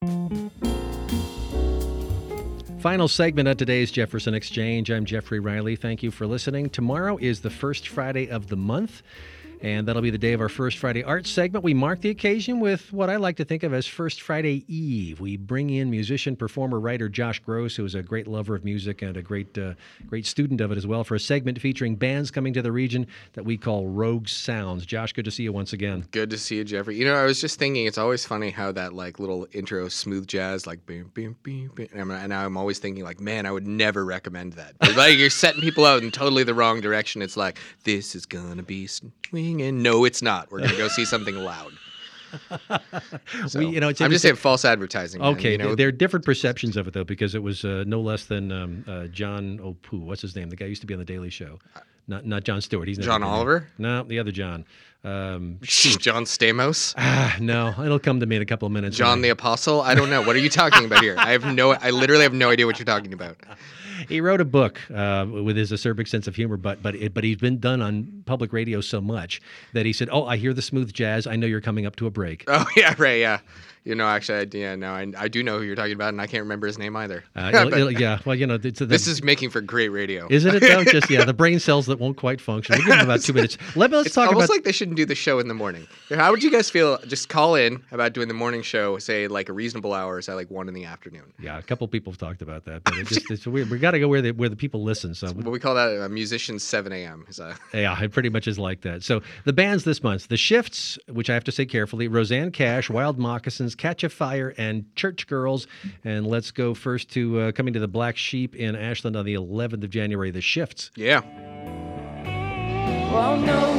Final segment of today's Jefferson Exchange. I'm Jeffrey Riley. Thank you for listening. Tomorrow is the first Friday of the month, and that'll be the day of our First Friday Art segment. We mark the occasion with what I like to think of as First Friday Eve. We bring in musician, performer, writer Josh Gross, who is a great lover of music and a great student of it as well, for a segment featuring bands coming to the region that we call Rogue Sounds. Josh, good to see you once again. Good to see you, Jeffrey. You know, I was just thinking, it's always funny how that like little intro smooth jazz, like boom, boom, boom, boom. And I'm always thinking, like, man, I would never recommend that. But, like, you're setting people out in totally the wrong direction. It's like, this is gonna be swinging. No, it's not. We're gonna go see something loud. So, I'm just saying false advertising. Man. Okay, there are different perceptions of it though, because it was no less than John Opu. What's his name? The guy who used to be on the Daily Show. Not Jon Stewart. He's John Oliver. No, the other John. John Stamos. No, it'll come to me in a couple of minutes. John the Apostle. I don't know. What are you talking about here? I literally have no idea what you're talking about. He wrote a book with his acerbic sense of humor, but he's been done on public radio so much that he said, "Oh, I hear the smooth jazz. I know you're coming up to a break." Oh yeah, right, yeah. You know, actually, I do know who you're talking about, and I can't remember his name either. Yeah, well, this is making for great radio, isn't it? Though, just the brain cells that won't quite function. We'll give them about 2 minutes. Let's talk about. It's almost like they shouldn't do the show in the morning. How would you guys feel? Just call in about doing the morning show, say like a reasonable hour, say like 1 PM. Yeah, a couple people have talked about that, but it's weird. We got to go where the people listen. So we call that a musician's 7 a.m. Yeah, it pretty much is like that. So the bands this month, The Shifts, which I have to say carefully, Roseanne Cash, Wild Moccasins, Catch a Fire, and Church Girls. And let's go first to coming to the Black Sheep in Ashland on the 11th of January, The Shifts. Yeah. Well, no.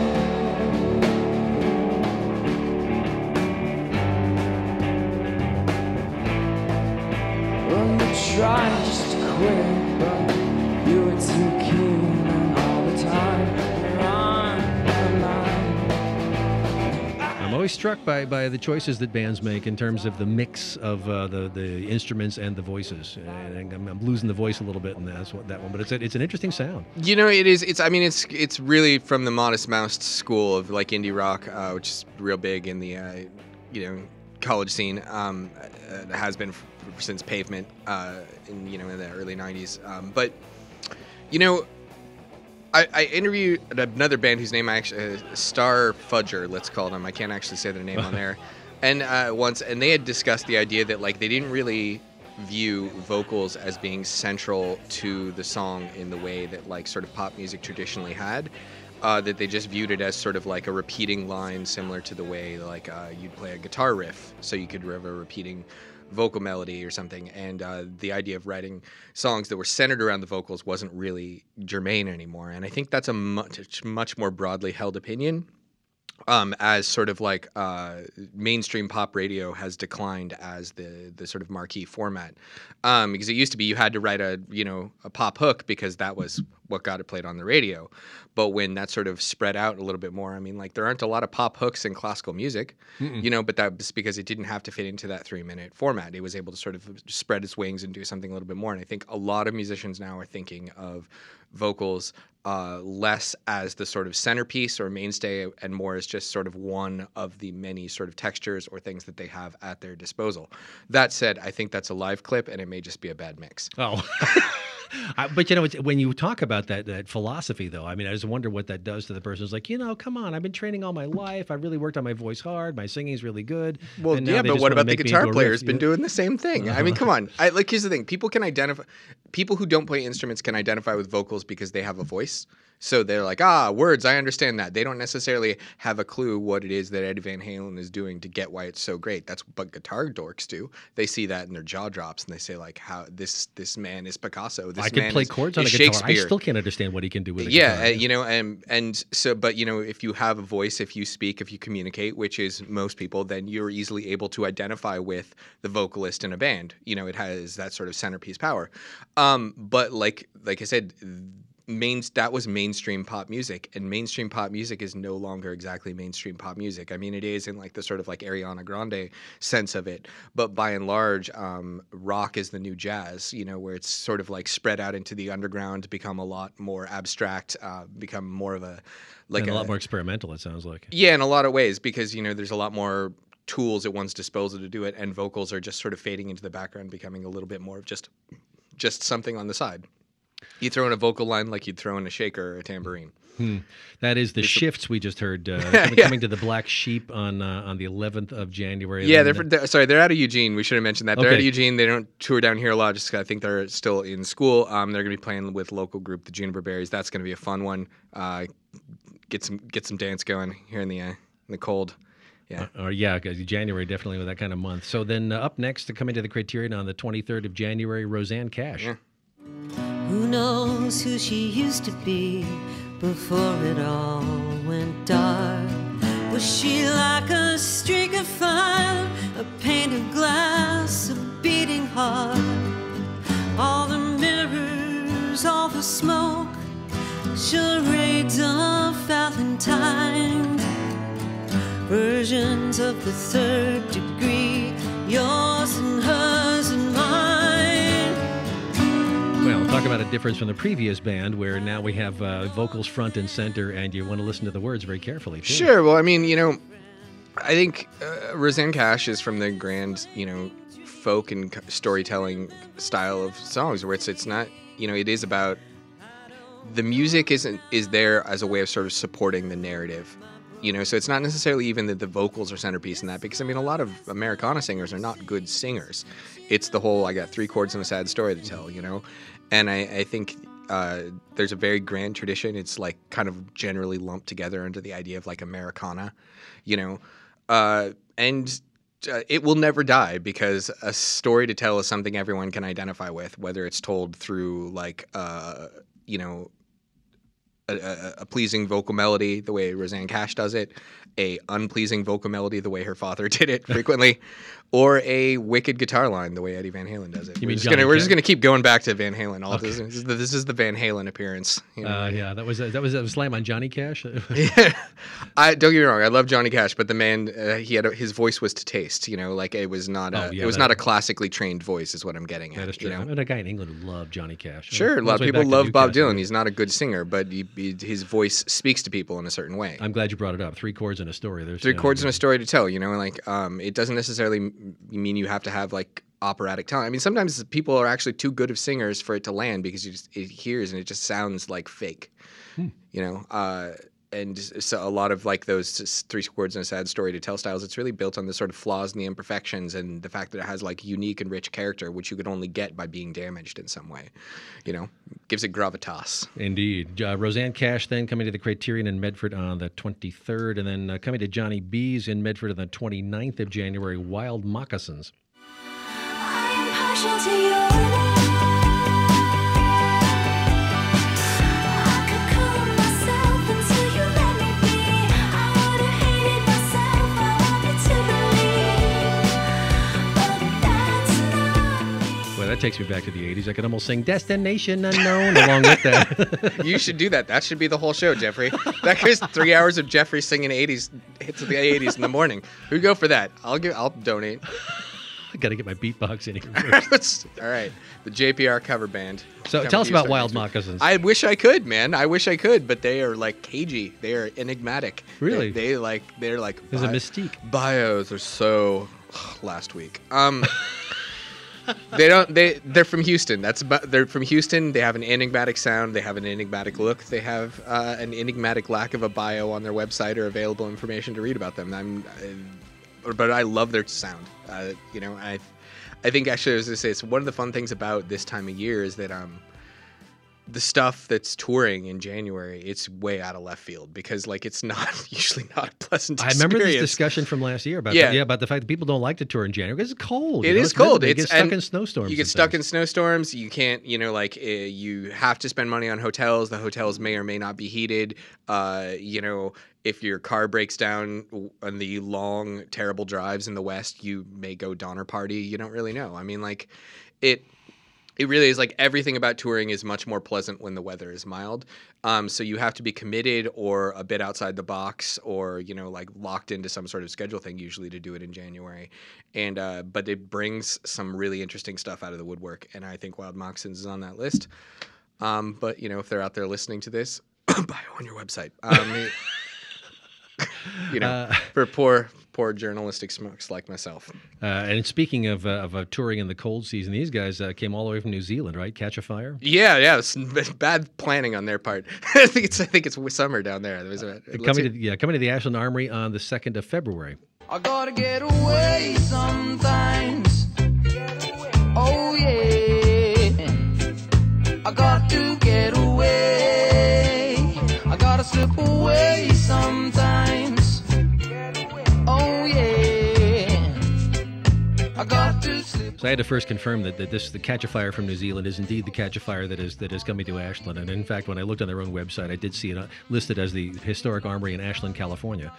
Well, you tried just to quit, but you were too keen, and all the time you're on my mind. I'm always struck by the choices that bands make in terms of the mix of the instruments and the voices. And I'm losing the voice a little bit in that one, but it's an interesting sound. You know, it is. It's really from the Modest Mouse school of like indie rock, which is real big in the college scene. It has been since Pavement in the early 90s. But I interviewed another band whose name I actually Star Fudger, let's call them. I can't actually say their name on there. And they had discussed the idea that like they didn't really view vocals as being central to the song in the way that like sort of pop music traditionally had. That they just viewed it as sort of like a repeating line, similar to the way like you'd play a guitar riff, so you could have a repeating vocal melody or something. And the idea of writing songs that were centered around the vocals wasn't really germane anymore. And I think that's a much more broadly held opinion. As sort of like mainstream pop radio has declined as the sort of marquee format, because it used to be you had to write a pop hook because that was what got it played on the radio. But when that sort of spread out a little bit more, I mean, like there aren't a lot of pop hooks in classical music, but that's because it didn't have to fit into that 3-minute format. It was able to sort of spread its wings and do something a little bit more. And I think a lot of musicians now are thinking of vocals less as the sort of centerpiece or mainstay and more as just sort of one of the many sort of textures or things that they have at their disposal. That said, I think that's a live clip and it may just be a bad mix. Oh. But when you talk about that philosophy, though, I mean, I just wonder what that does to the person who's like, come on, I've been training all my life. I've really worked on my voice hard. My singing's really good. Well, yeah, but what about the guitar player who's been doing the same thing? I mean, come on. Here's the thing. People who don't play instruments can identify with vocals because they have a voice. So they're like, words, I understand that. They don't necessarily have a clue what it is that Eddie Van Halen is doing to get why it's so great. That's what guitar dorks do. They see that and their jaw drops and they say like, how this man is Picasso. This I can play chords on a guitar. I still can't understand what he can do with a guitar. If you have a voice, if you speak, if you communicate, which is most people, then you're easily able to identify with the vocalist in a band. It has that sort of centerpiece power. But like I said, that was mainstream pop music, and mainstream pop music is no longer exactly mainstream pop music. I mean, it is in like the sort of like Ariana Grande sense of it, but by and large, rock is the new jazz, where it's sort of like spread out into the underground, become a lot more abstract, become more of a lot more experimental, it sounds like. Yeah, in a lot of ways, because there's a lot more tools at one's disposal to do it, and vocals are just sort of fading into the background, becoming a little bit more of just something on the side. You throw in a vocal line like you'd throw in a shaker or a tambourine. That is the Shifts we just heard coming to the Black Sheep on the 11th of January. Yeah, they're out of Eugene. We should have mentioned that. They're Okay. out of Eugene. They don't tour down here a lot just 'cause I think they're still in school. They're going to be playing with local group, the Juniper Berries. That's going to be a fun one. Get some dance going here in the cold. Yeah. Yeah, because January definitely was that kind of month. So then up next to come into the Criterion on the 23rd of January, Roseanne Cash. Yeah. Who knows who she used to be before it all went dark? Was she like a streak of fire, a pane of glass, a beating heart? All the mirrors, all the smoke, charades of Valentine, versions of the third degree, yours and hers and mine. Well, talk about a difference from the previous band where now we have vocals front and center, and you want to listen to the words very carefully, too. Sure. Well, I mean, I think Roseanne Cash is from the grand, folk and storytelling style of songs where it's not, it is about the music is there as a way of sort of supporting the narrative. So it's not necessarily even that the vocals are centerpiece in that, because a lot of Americana singers are not good singers. It's the whole I got 3 chords and a sad story to tell, and I think there's a very grand tradition. It's like kind of generally lumped together under the idea of like Americana, and it will never die because a story to tell is something everyone can identify with, whether it's told through like a pleasing vocal melody the way Roseanne Cash does it, a unpleasing vocal melody the way her father did it frequently, or a wicked guitar line the way Eddie Van Halen does it. You mean We're just gonna keep going back to Van Halen. This is the Van Halen appearance. Yeah, that was a slam on Johnny Cash. Yeah. Don't get me wrong, I love Johnny Cash, but the man his voice was to taste. Like it was not not a classically trained voice, is what I'm getting at. That is true. I met a guy in England who loved Johnny Cash. Sure, a On lot his of way people back to love Bob Newcastle. Dylan. He's not a good singer, but his voice speaks to people in a certain way. I'm glad you brought it up. 3 chords and a story. There's 3 chords and a story to tell, it doesn't necessarily mean you have to have like operatic talent. Sometimes people are actually too good of singers for it to land because it hears and it just sounds like fake, and so a lot of like those 3 chords and a sad story to tell styles, it's really built on the sort of flaws and the imperfections and the fact that it has like unique and rich character, which you could only get by being damaged in some way, gives it gravitas. Indeed. Roseanne Cash then coming to the Criterion in Medford on the 23rd, and then coming to Johnny B's in Medford on the 29th of January, Wild Moccasins. I'm partial to your love. I could calm myself until you let me be. I would have hated myself. I wanted to believe, but that's not me. Well, that takes me back to the 80s. I could almost sing Destination Unknown along with that. You should do that. That should be the whole show, Jeffrey. That goes 3 hours of Jeffrey singing 80s hits of the 80s in the morning. Who'd go for that? I'll donate. I got to get my beatbox in here first. All right, the JPR cover band. So tell us about Wild Moccasins. I wish I could, man. I wish I could, but they are like cagey. They are enigmatic. Really? They're like. There's a mystique. Bios are so. Last week. They're from Houston. They're from Houston. They have an enigmatic sound. They have an enigmatic look. They have an enigmatic lack of a bio on their website or available information to read about them. But I love their sound. I think actually, I was gonna say, it's one of the fun things about this time of year is that the stuff that's touring in January, it's way out of left field because like it's usually not a pleasant experience. I remember this discussion from last year about about the fact that people don't like to tour in January because it's cold. It is cold. You get stuck in snowstorms. You get stuck in snowstorms. You can't, you have to spend money on hotels. The hotels may or may not be heated. If your car breaks down on the long, terrible drives in the West, you may go Donner Party. You don't really know. It really is like everything about touring is much more pleasant when the weather is mild. So you have to be committed or a bit outside the box or, locked into some sort of schedule thing usually to do it in January. And but it brings some really interesting stuff out of the woodwork. And I think Wild Moccasins is on that list. But, if they're out there listening to this, bio on your website. For poor journalistic smokes like myself. And speaking of touring in the cold season, these guys came all the way from New Zealand, right? Catch a Fire. Yeah, it's bad planning on their part. I think it's summer down there. Coming to the Ashland Armory on the 2nd of February. I gotta get away sometimes. Oh yeah. I got to get away. I gotta slip away sometimes. Oh yeah. I got to slip. So I had to first confirm that the Catch a Fire from New Zealand is indeed the Catch a Fire that is coming to Ashland. And in fact, when I looked on their own website, I did see it listed as the Historic Armory in Ashland, California.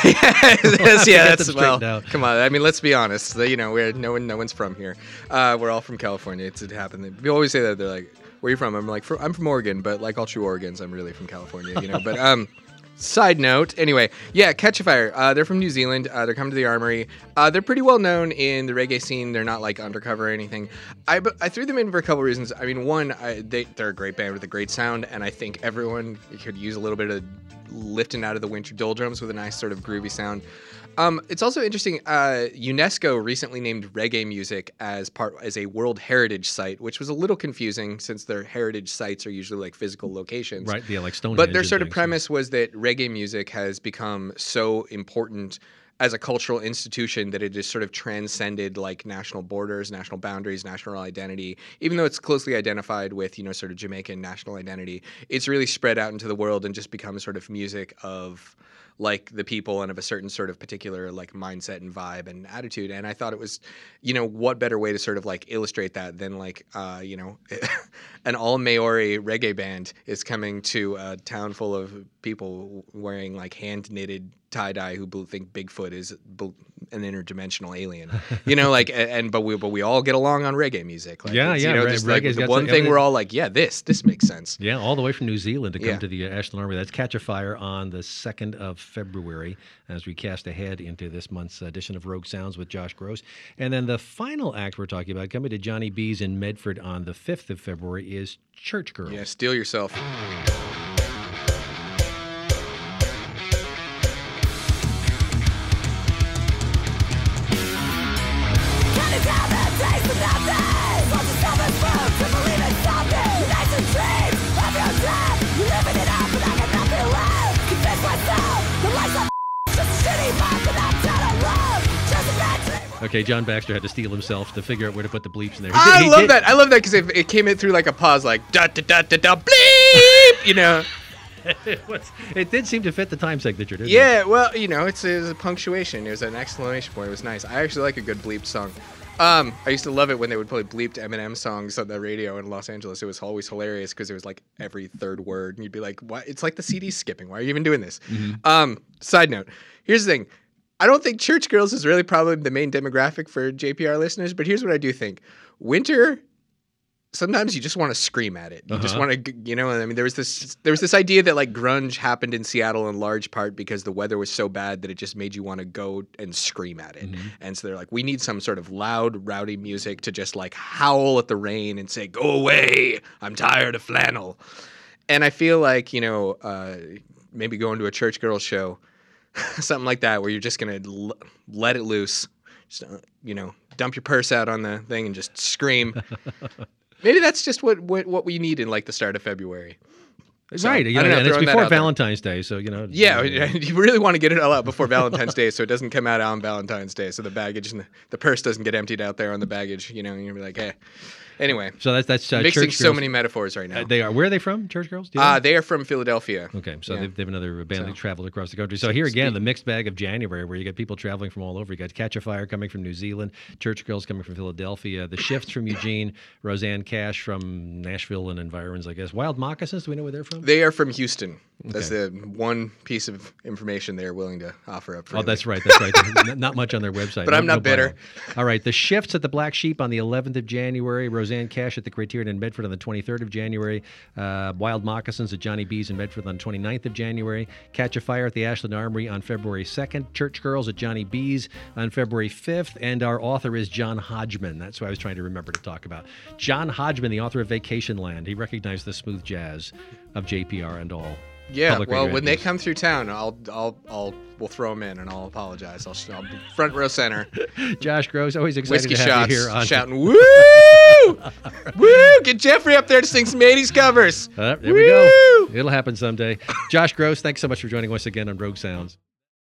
That's well. Come on, I mean, let's be honest. We're no one's from here. We're all from California. It happened. We always say that. They're like, "Where are you from?" I'm like, "I'm from Oregon," but like all true Oregons, I'm really from California. But side note, anyway, yeah, Catch a Fire. They're from New Zealand. They're coming to the Armory. They're pretty well known in the reggae scene. They're not like undercover or anything. I threw them in for a couple reasons. I mean, one, they're a great band with a great sound, and I think everyone could use a little bit of lifting out of the winter doldrums with a nice sort of groovy sound. It's also interesting. UNESCO recently named reggae music as a World Heritage Site, which was a little confusing since their heritage sites are usually like physical locations. Right, yeah, like Stonehenge. But their sort of premise was that reggae music has become so important as a cultural institution that it just sort of transcended like national borders, national boundaries, national identity. Even though it's closely identified with, sort of Jamaican national identity, it's really spread out into the world and just become sort of music of like the people and of a certain sort of particular like mindset and vibe and attitude. And I thought it was, what better way to sort of like illustrate that than like, an all Maori reggae band is coming to a town full of people wearing like hand knitted tie-dye who think Bigfoot is an interdimensional alien, but we all get along on reggae music. Like, reggae's the one thing we're all like, yeah, this makes sense. Yeah, all the way from New Zealand to come to the Ashland Armory. That's Catch a Fire on the 2nd of February as we cast ahead into this month's edition of Rogue Sounds with Josh Gross. And then the final act we're talking about, coming to Johnny B's in Medford on the 5th of February, is Church Girls. Yeah, Steel Yourself. Okay, John Baxter had to steel himself to figure out where to put the bleeps in there. I love that because it came in through like a pause, like da da da da da bleep. It did seem to fit the time signature, didn't it? Yeah, well, it's a punctuation. It was an exclamation point. It was nice. I actually like a good bleep song. I used to love it when they would play bleeped Eminem songs on the radio in Los Angeles. It was always hilarious because it was like every third word, and you'd be like, "What? It's like the CD skipping. Why are you even doing this?" Mm-hmm. Side note. Here's the thing. I don't think Church Girls is really probably the main demographic for JPR listeners, but here's what I do think. Winter, sometimes you just want to scream at it. You just want to, I mean, there was this idea that like grunge happened in Seattle in large part because the weather was so bad that it just made you want to go and scream at it. Mm-hmm. And so they're like, we need some sort of loud, rowdy music to just like howl at the rain and say, go away, I'm tired of flannel. And I feel like, maybe going to a Church Girls show, something like that, where you're just going to let it loose, just, dump your purse out on the thing and just scream. Maybe that's just what we need in like the start of February. So, right, and it's before Valentine's Day, so Yeah, you really want to get it all out before Valentine's Day, so it doesn't come out on Valentine's Day, so the baggage and the purse doesn't get emptied out there on the baggage. And you'll be like, hey. Anyway, so that's mixing Church so Girls. many metaphors right now. They are. Where are they from? Church Girls? They are from Philadelphia. Okay, so they've another band that traveled across the country. So here again, the mixed bag of January, where you get people traveling from all over. You got Catch a Fire coming from New Zealand, Church Girls coming from Philadelphia, the Shifts from Eugene, Roseanne Cash from Nashville and environs, I guess. Wild Moccasins, do we know where they're from? They are from Houston. That's the one piece of information they're willing to offer up. Oh, that's right. Not much on their website. But I'm not bitter. All right, the Shifts at the Black Sheep on the 11th of January, Roseanne Cash at the Criterion in Medford on the 23rd of January, Wild Moccasins at Johnny B's in Medford on the 29th of January, Catch a Fire at the Ashland Armory on February 2nd, Church Girls at Johnny B's on February 5th, and our author is John Hodgman. That's what I was trying to remember to talk about. John Hodgman, the author of Vacation Land. He recognized the smooth jazz of JPR and all. Yeah, public well, radio when they interviews. come through town, we'll throw them in and I'll apologize. I'll be front row center, Josh Gross, always excited whiskey to have shots, you here on. shouting "Woo! Woo!" Get Jeffrey up there to sing some '80s covers. There we go. It'll happen someday. Josh Gross, thanks so much for joining us again on Rogue Sounds.